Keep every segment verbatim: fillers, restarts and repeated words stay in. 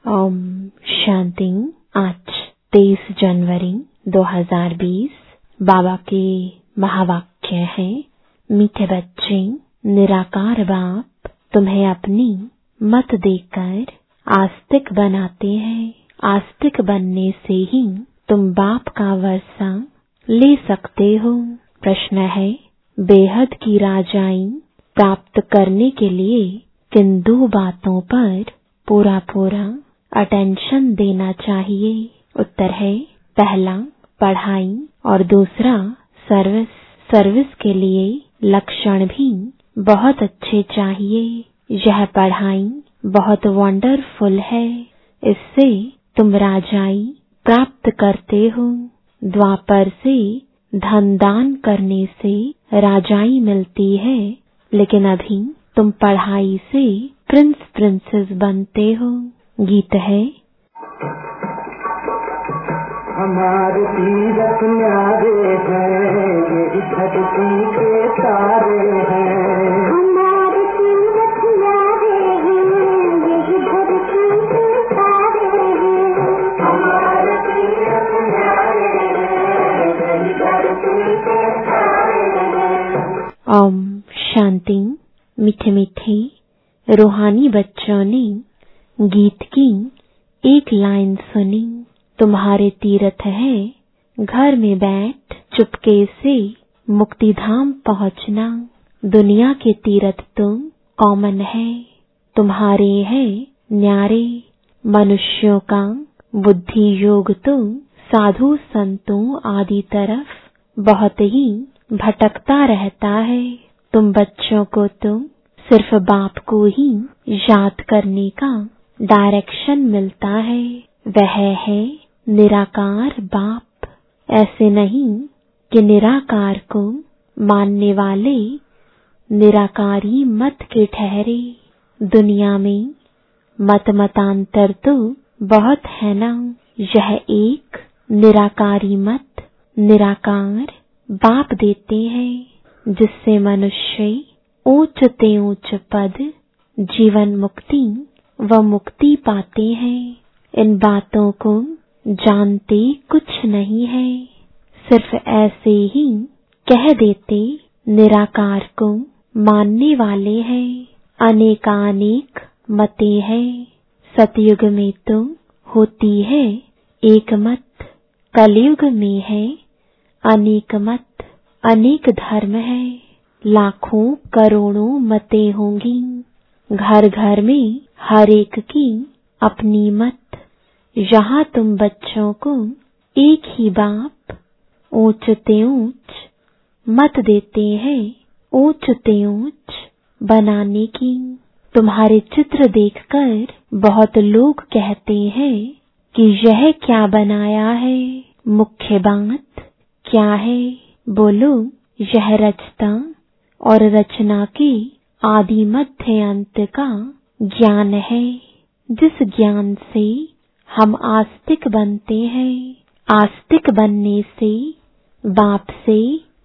ओम शांति। आज तेईस जनवरी दो हज़ार बीस। बाबा के महावाक्य है, मीठे बच्चे, निराकार बाप तुम्हें अपनी मत देकर आस्तिक बनाते हैं। आस्तिक बनने से ही तुम बाप का वर्षा ले सकते हो। प्रश्न है, बेहद की राजाई प्राप्त करने के लिए किन दो बातों पर पूरा पूरा अटेंशन देना चाहिए? उत्तर है, पहला पढ़ाई और दूसरा सर्विस। सर्विस के लिए लक्षण भी बहुत अच्छे चाहिए। यह पढ़ाई बहुत वंडरफुल है, इससे तुम राजाई प्राप्त करते हो। द्वापर से धन दान करने से राजाई मिलती है, लेकिन अभी तुम पढ़ाई से प्रिंस प्रिंसेस बनते हो। गीत है, हमारे तीरथ न्यारे हैं, ये धरती के तारे हैं। हमारे तीरथ न्यारे हैं, ये धरती के तारे हैं। हमारे तीरथ न्यारे हैं, ये धरती के तारे हैं। ओम शांति। मीठे मीठे रूहानी बच्चों ने गीत की एक लाइन सुनी। तुम्हारे तीर्थ है घर में बैठ चुपके से मुक्ति धाम पहुंचना। दुनिया के तीर्थ तुम कॉमन है, तुम्हारे है न्यारे। मनुष्यों का बुद्धि योग तुम साधु संतों आदि तरफ बहुत ही भटकता रहता है। तुम बच्चों को तुम सिर्फ बाप को ही याद करने का डायरेक्शन मिलता है। वह है निराकार बाप। ऐसे नहीं कि निराकार को मानने वाले निराकारी मत के ठहरे। दुनिया में मत मतांतर तो बहुत है ना। यह एक निराकारी मत निराकार बाप देते हैं, जिससे मनुष्य ऊंच ते ऊंच पद जीवन मुक्ति व मुक्ति पाते हैं। इन बातों को जानते कुछ नहीं है, सिर्फ ऐसे ही कह देते निराकार को मानने वाले हैं। अनेकानेक मते हैं, सतयुग में तो होती है एक मत, कलयुग में है अनेक मत। अनेक धर्म है, लाखों करोड़ों मतें होंगी। घर घर में हर एक की अपनी मत। यहाँ तुम बच्चों को एक ही बाप ऊंच ते ऊंच मत देते हैं, ऊंच ते ऊंच बनाने की। तुम्हारे चित्र देखकर बहुत लोग कहते हैं कि यह क्या बनाया है। मुख्य बात क्या है? बोलो, यह रचता और रचना के आदि मध्य अंत का ज्ञान है, जिस ज्ञान से हम आस्तिक बनते हैं। आस्तिक बनने से बाप से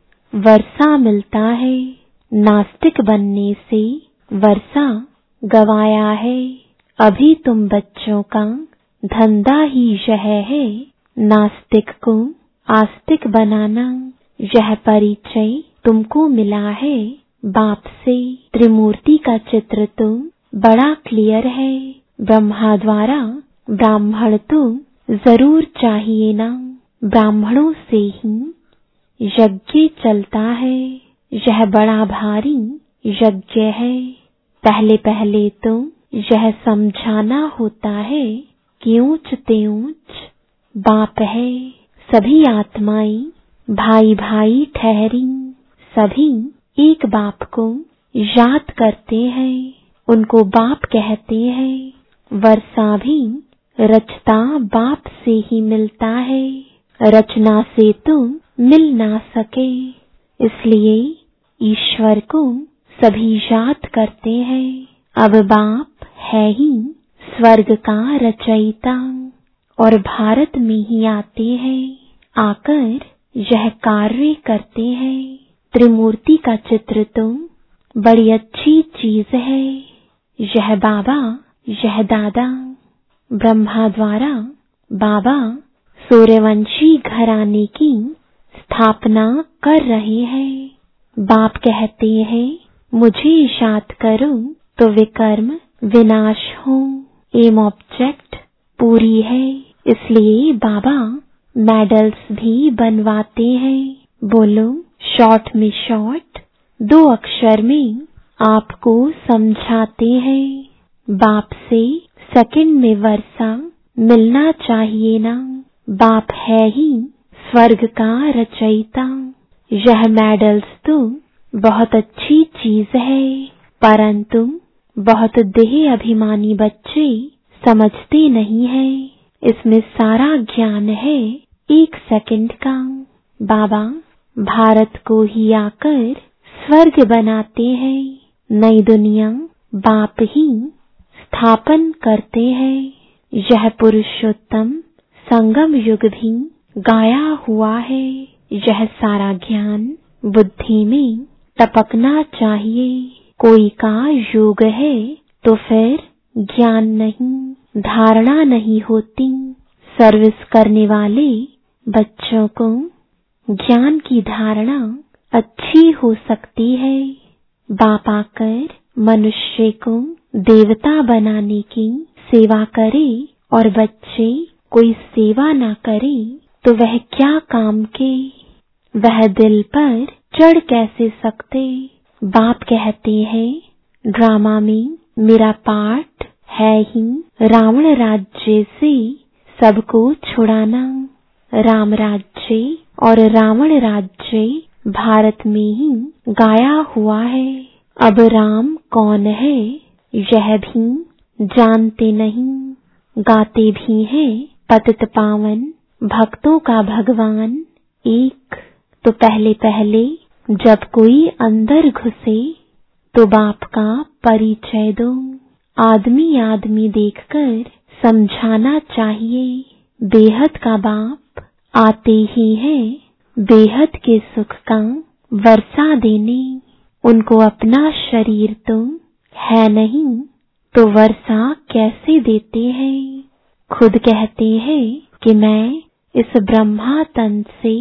वर्षा मिलता है, नास्तिक बनने से वर्षा गवाया है। अभी तुम बच्चों का धंधा ही यह है, नास्तिक को आस्तिक बनाना। यह परिचय तुमको मिला है बाप से। त्रिमूर्ति का चित्र तो बड़ा क्लियर है। ब्रह्मा द्वारा ब्राह्मण तो जरूर चाहिए ना। ब्राह्मणों से ही यज्ञ चलता है। यह बड़ा भारी यज्ञ है। पहले पहले तो यह समझाना होता है कि ऊंच ते ऊंच बाप है। सभी आत्माएं भाई भाई ठहरी, सभी एक बाप को याद करते हैं, उनको बाप कहते हैं। वर्षा भी रचता बाप से ही मिलता है, रचना से तुम मिल ना सके। इसलिए ईश्वर को सभी याद करते हैं। अब बाप है ही स्वर्ग का रचयिता और भारत में ही आते हैं। आकर यह कार्य करते हैं। त्रिमूर्ति का चित्र तो बड़ी अच्छी चीज है। यह बाबा, यह दादा, ब्रह्मा द्वारा बाबा सूर्यवंशी घराने की स्थापना कर रहे हैं। बाप कहते हैं, मुझे इशात करो तो विकर्म विनाश हो। एम ऑब्जेक्ट पूरी है, इसलिए बाबा मेडल्स भी बनवाते हैं। बोलो शॉर्ट में शॉर्ट, दो अक्षर में आपको समझाते हैं। बाप से सेकंड में वर्षा मिलना चाहिए ना। बाप है ही स्वर्ग का रचयिता। यह मेडल्स तो बहुत अच्छी चीज है, परंतु बहुत देह अभिमानी बच्चे समझते नहीं है। इसमें सारा ज्ञान है एक सेकंड का। बाबा भारत को ही आकर स्वर्ग बनाते हैं। नई दुनिया बाप ही स्थापन करते हैं। यह पुरुषोत्तम संगम युग भी गाया हुआ है। यह सारा ज्ञान बुद्धि में टपकना चाहिए। कोई का योग है तो फिर ज्ञान नहीं, धारणा नहीं होती। सर्विस करने वाले बच्चों को ज्ञान की धारणा अच्छी हो सकती है। बाप आकर मनुष्य को देवता बनाने की सेवा करे और बच्चे कोई सेवा ना करे तो वह क्या काम के। वह दिल पर चढ़ कैसे सकते। बाप कहते हैं, ड्रामा में मेरा पार्ट है ही रावण राज्य से सबको छुड़ाना। राम राज्य और रावण राज्य भारत में ही गाया हुआ है। अब राम कौन है यह भी जानते नहीं। गाते भी हैं पतित पावन भक्तों का भगवान एक। तो पहले पहले जब कोई अंदर घुसे तो बाप का परिचय दो। आदमी आदमी देखकर समझाना चाहिए। बेहद का बाप आते ही है बेहद के सुख का वर्षा देने। उनको अपना शरीर तो है नहीं तो वर्षा कैसे देते हैं। खुद कहते हैं कि मैं इस ब्रह्मा तन से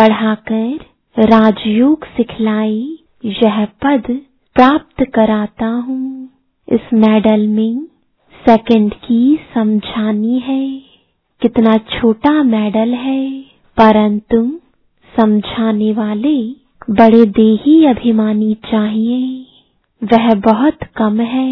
पढ़ाकर राजयोग सिखलाई यह पद प्राप्त कराता हूँ। इस मेडल में सेकंड की समझानी है। कितना छोटा मेडल है, परंतु समझाने वाले बड़े देही अभिमानी चाहिए। वह बहुत कम है।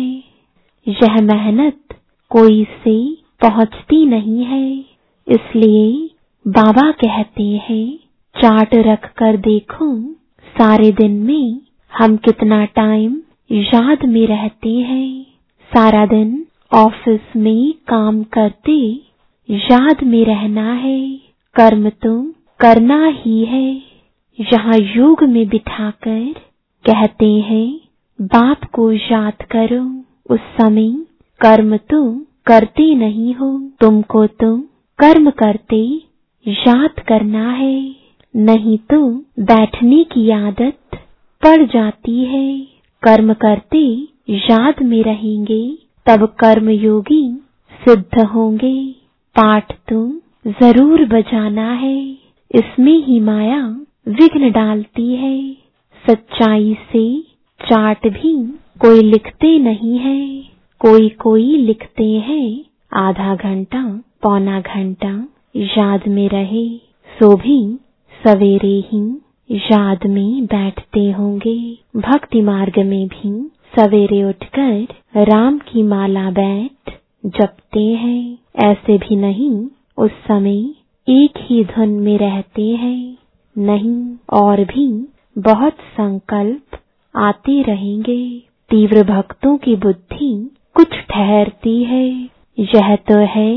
यह मेहनत कोई से पहुंचती नहीं है। इसलिए बाबा कहते हैं, चार्ट रख कर देखो सारे दिन में हम कितना टाइम याद में रहते हैं। सारा दिन ऑफिस में काम करते याद में रहना है। कर्म तो करना ही है। यहाँ योग में बिठाकर कहते हैं, बाप को याद करो। उस समय कर्म तो करते नहीं हो। तुमको तो कर्म करते याद करना है, नहीं तो बैठने की आदत पड़ जाती है। कर्म करते याद में रहेंगे तब कर्म योगी सिद्ध होंगे। पाठ तो जरूर बजाना है, इसमें ही माया विघ्न डालती है। सच्चाई से चार्ट भी कोई लिखते नहीं है। कोई कोई लिखते हैं आधा घंटा पौना घंटा याद में रहे, सो भी सवेरे ही याद में बैठते होंगे। भक्ति मार्ग में भी सवेरे उठकर राम की माला बैठ जपते हैं। ऐसे भी नहीं उस समय एक ही धुन में रहते हैं, नहीं और भी बहुत संकल्प आते रहेंगे। तीव्र भक्तों की बुद्धि कुछ ठहरती है। यह तो है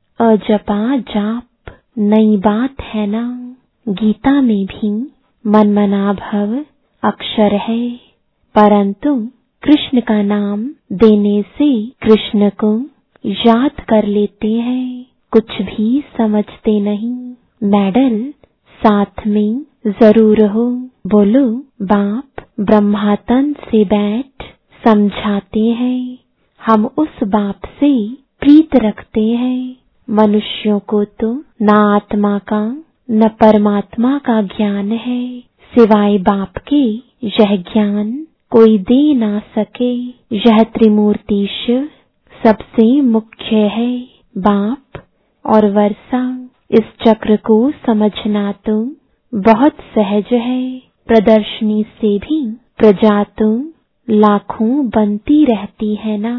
अजपा जाप, नई बात है ना। गीता में भी मनमना भव अक्षर है, परंतु कृष्ण का नाम देने से कृष्ण को याद कर लेते हैं। कुछ भी समझते नहीं। मेडल साथ में जरूर हो। बोलो बाप ब्रह्मातन से बैठ समझाते हैं। हम उस बाप से प्रीत रखते हैं। मनुष्यों को तो न आत्मा का न परमात्मा का ज्ञान है, सिवाय बाप के यह ज्ञान कोई दे ना सके। यह त्रिमूर्ति शिव सबसे मुख्य है, बाप और वर्षा। इस चक्र को समझना तो बहुत सहज है। प्रदर्शनी से भी प्रजा तो लाखों बनती रहती है ना।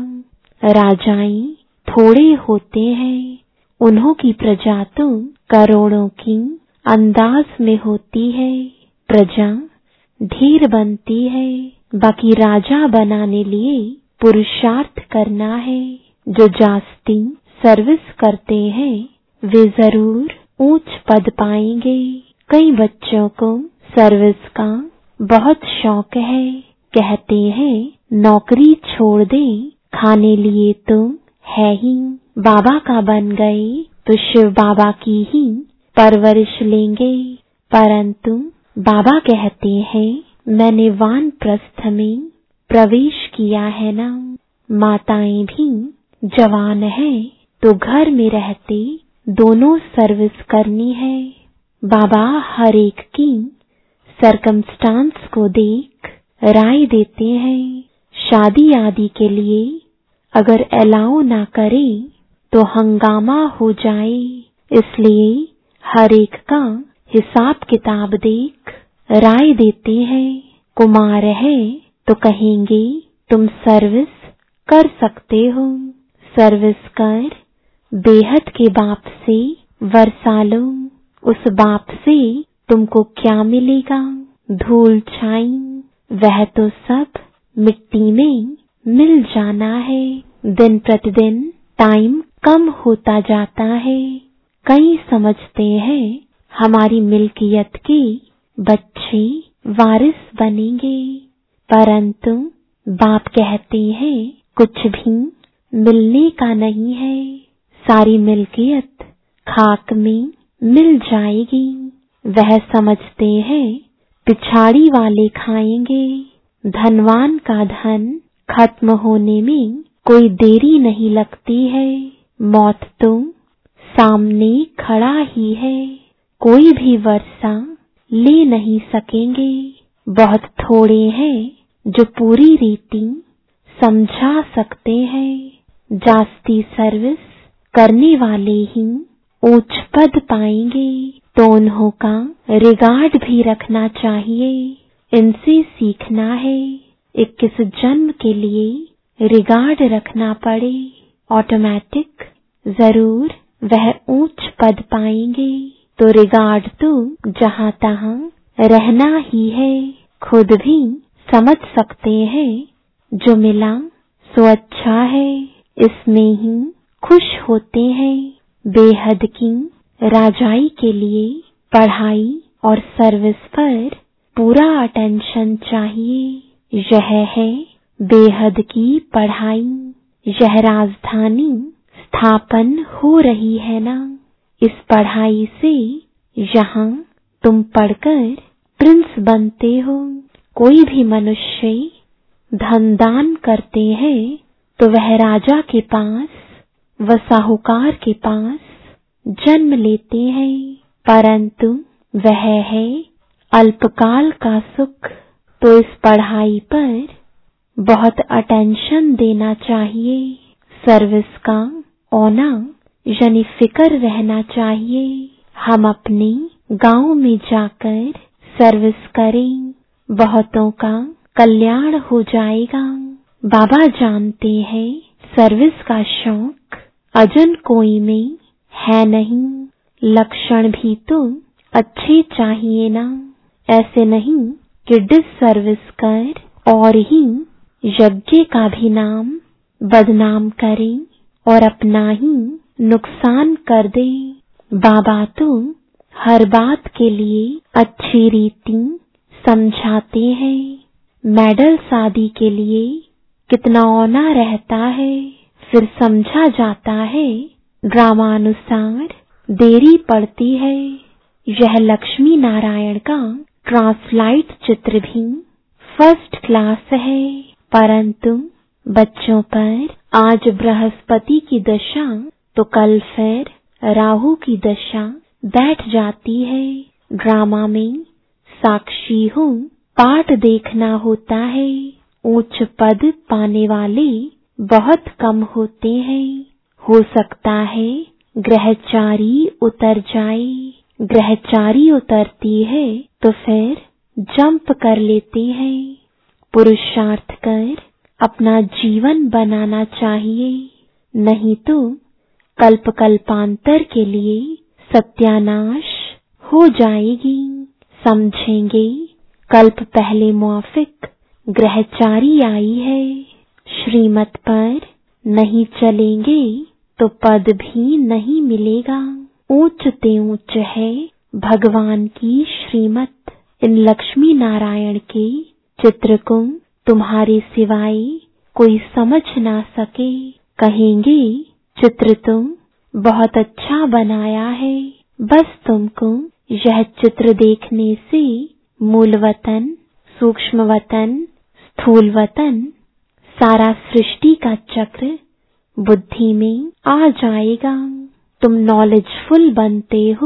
राजाएं थोड़े होते हैं, उन्हों की प्रजा तो करोड़ों की अंदाज में होती है। प्रजा ढेर बनती है, बाकी राजा बनाने लिए पुरुषार्थ करना है। जो जास्ती सर्विस करते हैं वे जरूर ऊंच पद पाएंगे। कई बच्चों को सर्विस का बहुत शौक है, कहते हैं नौकरी छोड़ दें, खाने लिए तो है ही। बाबा का बन गए तो शिव बाबा की ही परवरिश लेंगे। परंतु बाबा कहते हैं मैंने वानप्रस्थ में प्रवेश किया है ना। माताएं भी जवान है तो घर में रहते दोनों सर्विस करनी है। बाबा हर एक की सरकमस्टांस को देख राय देते हैं। शादी आदि के लिए अगर अलाउ ना करे तो हंगामा हो जाए, इसलिए हर एक का हिसाब किताब देख राय देते हैं। कुमार है तो कहेंगे तुम सर्विस कर सकते हो, सर्विस कर बेहद के बाप से वर्षा लो। उस बाप से तुमको क्या मिलेगा? धूल छाई, वह तो सब मिट्टी में मिल जाना है। दिन प्रतिदिन टाइम कम होता जाता है। कई समझते हैं हमारी मिल्कियत के बच्चे वारिस बनेंगे, परंतु बाप कहते हैं कुछ भी मिलने का नहीं है। सारी मिल्कियत खाक में मिल जाएगी। वह समझते हैं पिछाड़ी वाले खाएंगे। धनवान का धन खत्म होने में कोई देरी नहीं लगती है। मौत तो सामने खड़ा ही है, कोई भी वर्षा ले नहीं सकेंगे। बहुत थोड़े हैं जो पूरी रीति समझा सकते हैं। जास्ती सर्विस करने वाले ही ऊंच पद पाएंगे, तो उन्हों का रिगार्ड भी रखना चाहिए। इनसे सीखना है। इक्कीस जन्म के लिए रिगार्ड रखना पड़े, ऑटोमेटिक जरूर वह ऊंच पद पाएंगे। तो रिगार्ड तो जहां तहां रहना ही है। खुद भी समझ सकते हैं जो मिला सो अच्छा है, इसमें ही खुश होते हैं। बेहद की राजाई के लिए पढ़ाई और सर्विस पर पूरा अटेंशन चाहिए। यह है बेहद की पढ़ाई। यह राजधानी स्थापन हो रही है ना। इस पढ़ाई से यहाँ तुम पढ़कर प्रिंस बनते हो। कोई भी मनुष्य धन दान करते हैं तो वह राजा के पास व साहूकार के पास जन्म लेते हैं, परंतु वह है अल्पकाल का सुख। तो इस पढ़ाई पर बहुत अटेंशन देना चाहिए। सर्विस का औना यानी फिक्र रहना चाहिए। हम अपने गांव में जाकर सर्विस करें, बहुतों का कल्याण हो जाएगा। बाबा जानते हैं सर्विस का शौक अजन कोई में है नहीं। लक्षण भी तो अच्छे चाहिए ना। ऐसे नहीं कि डिसर्विस कर और ही यज्ञ का भी नाम बदनाम करें और अपना ही नुकसान कर दे। बाबा तो हर बात के लिए अच्छी रीति समझाते हैं। मेडल शादी के लिए कितना औना रहता है, फिर समझा जाता है ड्रामानुसार देरी पड़ती है। यह लक्ष्मी नारायण का ट्रांसलाइट चित्र भी फर्स्ट क्लास है, परंतु बच्चों पर आज बृहस्पति की दशा तो कल फिर राहु की दशा बैठ जाती है। ड्रामा में साक्षी हूँ, पाठ देखना होता है। उच्च पद पाने वाले बहुत कम होते हैं। हो सकता है ग्रहचारी उतर जाए। ग्रहचारी उतरती है तो फिर जंप कर लेते हैं। पुरुषार्थ कर अपना जीवन बनाना चाहिए, नहीं तो कल्प कल्पांतर के लिए सत्यानाश हो जाएगी। समझेंगे कल्प पहले मौफिक ग्रहचारी आई है। श्रीमत पर नहीं चलेंगे तो पद भी नहीं मिलेगा। ऊंच ते ऊंच है भगवान की श्रीमत। इन लक्ष्मी नारायण के चित्र को तुम्हारे सिवाय कोई समझ ना सके। कहेंगे चित्र तुम बहुत अच्छा बनाया है। बस तुमको यह चित्र देखने से मूल वतन, सूक्ष्म वतन, स्थूल वतन, सारा सृष्टि का चक्र बुद्धि में आ जाएगा। तुम नॉलेजफुल बनते हो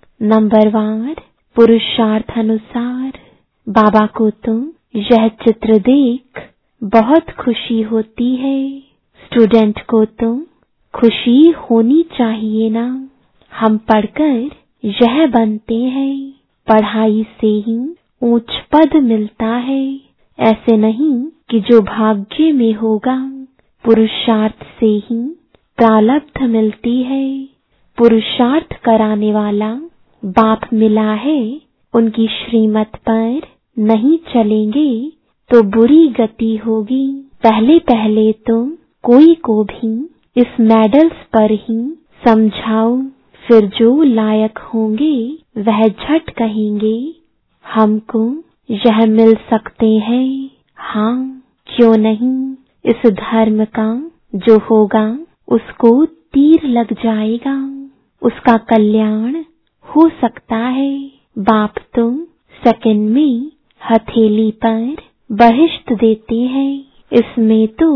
नंबरवार पुरुषार्थ अनुसार। बाबा को तो यह चित्र देख बहुत खुशी होती है। स्टूडेंट को तो खुशी होनी चाहिए ना। हम पढ़कर यह बनते हैं। पढ़ाई से ही ऊंच पद मिलता है। ऐसे नहीं कि जो भाग्य में होगा। पुरुषार्थ से ही प्रारब्ध मिलती है। पुरुषार्थ कराने वाला बाप मिला है। उनकी श्रीमत पर नहीं चलेंगे तो बुरी गति होगी। पहले पहले तो कोई को भी इस मेडल्स पर ही समझाओ, फिर जो लायक होंगे वह झट कहेंगे हमको यह मिल सकते हैं। हाँ, क्यों नहीं। इस धर्म का जो होगा उसको तीर लग जाएगा, उसका कल्याण हो सकता है। बाप तो सेकंड में हथेली पर बहिष्ट देते हैं। इसमें तो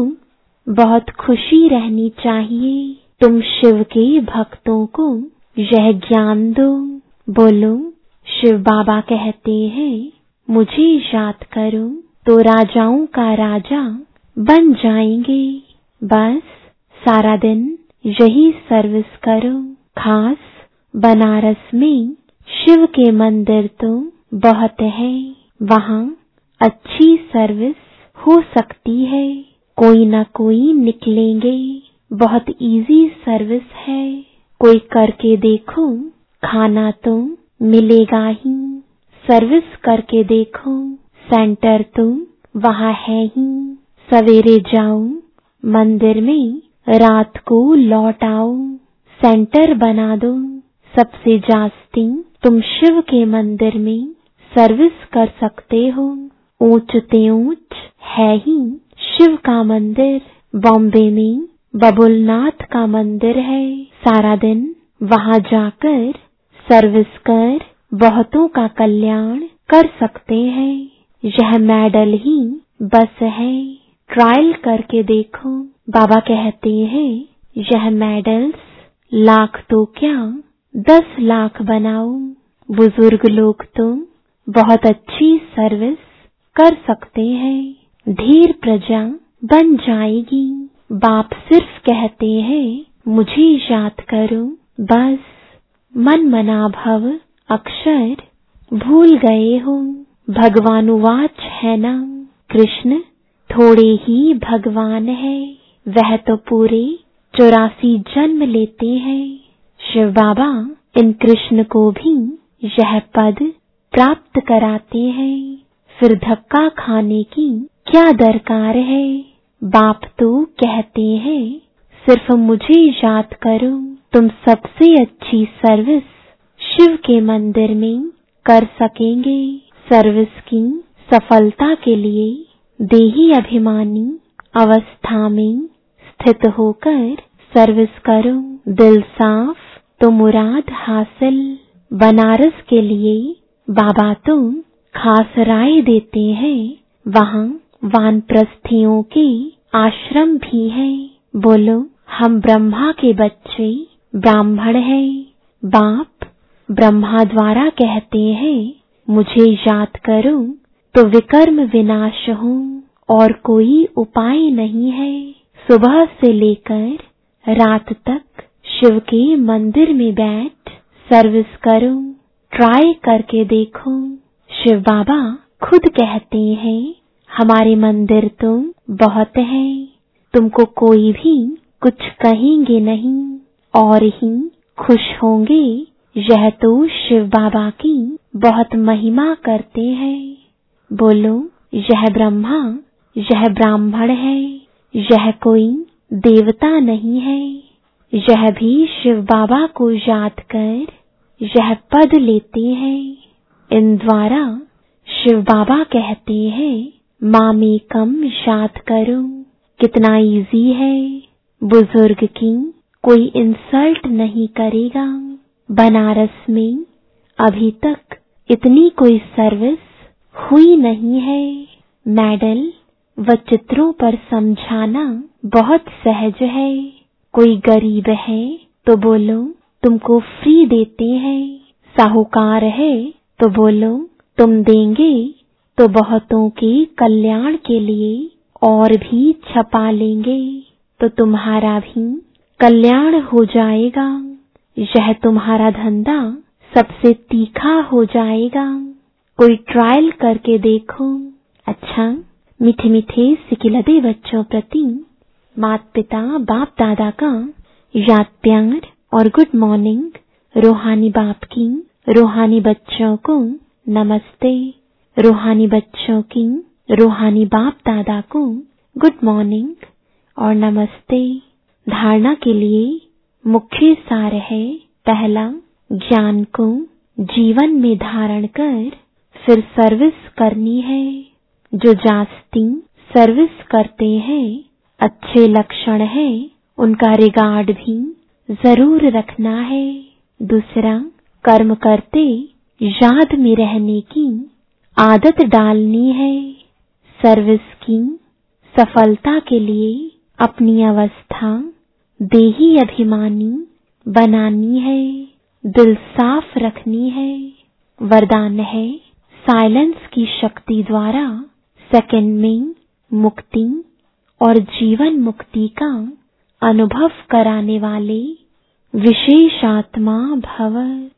बहुत खुशी रहनी चाहिए। तुम शिव के भक्तों को यह ज्ञान दो। बोलो, शिव बाबा कहते हैं मुझे याद करो तो राजाओं का राजा बन जाएंगे। बस सारा दिन यही सर्विस करो। खास बनारस में शिव के मंदिर तो बहुत है। वहाँ अच्छी सर्विस हो सकती है। कोई न कोई निकलेंगे। बहुत इजी सर्विस है। कोई करके देखो, खाना तो मिलेगा ही। सर्विस करके देखो, सेंटर तो वहाँ है ही। सवेरे जाओ मंदिर में, रात को लौट आओ। सेंटर बना दो। सबसे जास्ती तुम शिव के मंदिर में सर्विस कर सकते हो। ऊंच ते ऊंच है ही शिव का मंदिर। बॉम्बे में बबुलनाथ का मंदिर है। सारा दिन वहाँ जाकर सर्विस कर बहुतों का कल्याण कर सकते हैं। यह मेडल ही बस है। ट्रायल करके देखो। बाबा कहते हैं यह मेडल्स लाख तो क्या दस लाख बनाओ। बुजुर्ग लोग तो बहुत अच्छी सर्विस कर सकते हैं। ढेर प्रजा बन जाएगी। बाप सिर्फ कहते हैं मुझे याद करो। बस मन मना भव अक्षर भूल गए हो। भगवानुवाच है ना, कृष्ण थोड़े ही भगवान है। वह तो पूरे चौरासी जन्म लेते हैं। शिव बाबा इन कृष्ण को भी यह पद प्राप्त कराते हैं। फिर धक्का खाने की क्या दरकार है। बाप तो कहते हैं सिर्फ मुझे याद करो। तुम सबसे अच्छी सर्विस शिव के मंदिर में कर सकेंगे। सर्विस की सफलता के लिए देही अभिमानी अवस्था में स्थित होकर सर्विस करो। दिल साफ तो मुराद हासिल। बनारस के लिए बाबा तो खास राय देते हैं। वहाँ वानप्रस्थियों के आश्रम भी हैं। बोलो, हम ब्रह्मा के बच्चे ब्राह्मण हैं। बाप ब्रह्मा द्वारा कहते हैं, मुझे याद करो तो विकर्म विनाश हो और कोई उपाय नहीं है। सुबह से लेकर रात तक शिव के मंदिर में बैठ सर्विस करो, ट्राई करके देखो। शिव बाबा खुद कहते हैं, हमारे मंदिर तो बहुत हैं, तुमको कोई भी कुछ कहेंगे नहीं और ही खुश होंगे। यह तो शिव बाबा की बहुत महिमा करते हैं। बोलो, यह ब्रह्मा, यह ब्राह्मण है, यह कोई देवता नहीं है। यह भी शिव बाबा को याद कर यह पद लेते हैं। इन द्वारा शिव बाबा कहते हैं, मामेकम याद करो। कितना इजी है। बुजुर्ग की कोई इंसल्ट नहीं करेगा। बनारस में अभी तक इतनी कोई सर्विस हुई नहीं है। मेडल व चित्रों पर समझाना बहुत सहज है। कोई गरीब है तो बोलो, तुमको फ्री देते हैं। साहूकार है तो बोलो, तुम देंगे तो बहुतों के कल्याण के लिए और भी छपा लेंगे तो तुम्हारा भी कल्याण हो जाएगा। यह तुम्हारा धंधा सबसे तीखा हो जाएगा। कोई ट्रायल करके देखो। अच्छा, मीठे मीठे सिकिलदे बच्चों प्रति माता पिता बाप दादा का याद प्यार और गुड मॉर्निंग। रूहानी बाप की रूहानी बच्चों को नमस्ते। रूहानी बच्चों की रूहानी बाप दादा को गुड मॉर्निंग और नमस्ते। धारणा के लिए मुख्य सार है, पहला, ज्ञान को जीवन में धारण कर फिर सर्विस करनी है। जो जास्ती सर्विस करते हैं, अच्छे लक्षण है, उनका रिगार्ड भी जरूर रखना है। दूसरा, कर्म करते याद में रहने की आदत डालनी है। सर्विस की सफलता के लिए अपनी अवस्था देही अभिमानी बनानी है, दिल साफ रखनी है। वरदान है, साइलेंस की शक्ति द्वारा सेकंड में मुक्ति और जीवन मुक्ति का अनुभव कराने वाले विशेष आत्मा भव।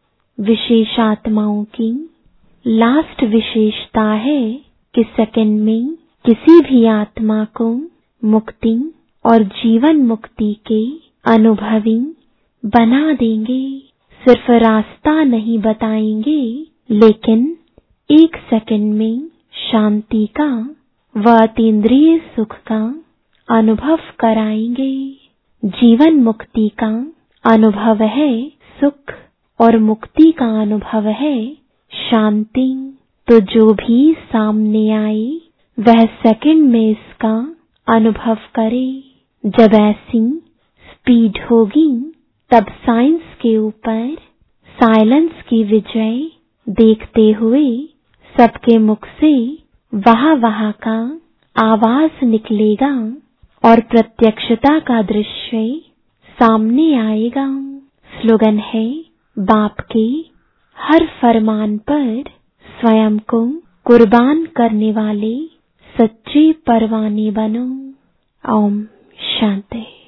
विशेष आत्माओं की लास्ट विशेषता है कि सेकंड में किसी भी आत्मा को मुक्ति और जीवन मुक्ति के अनुभवी बना देंगे। सिर्फ रास्ता नहीं बताएंगे, लेकिन एक सेकंड में शांति का व अतीन्द्रिय सुख का अनुभव कराएंगे। जीवन मुक्ति का अनुभव है सुख और मुक्ति का अनुभव है शांति। तो जो भी सामने आए वह सेकंड में इसका अनुभव करे। जब ऐसी स्पीड होगी तब साइंस के ऊपर साइलेंस की विजय देखते हुए सबके मुख से वाह वाह का आवाज निकलेगा और प्रत्यक्षता का दृश्य सामने आएगा। स्लोगन है, बाप के हर फरमान पर स्वयं को कुर्बान करने वाले सच्चे परवाने बनो। ओम शांति।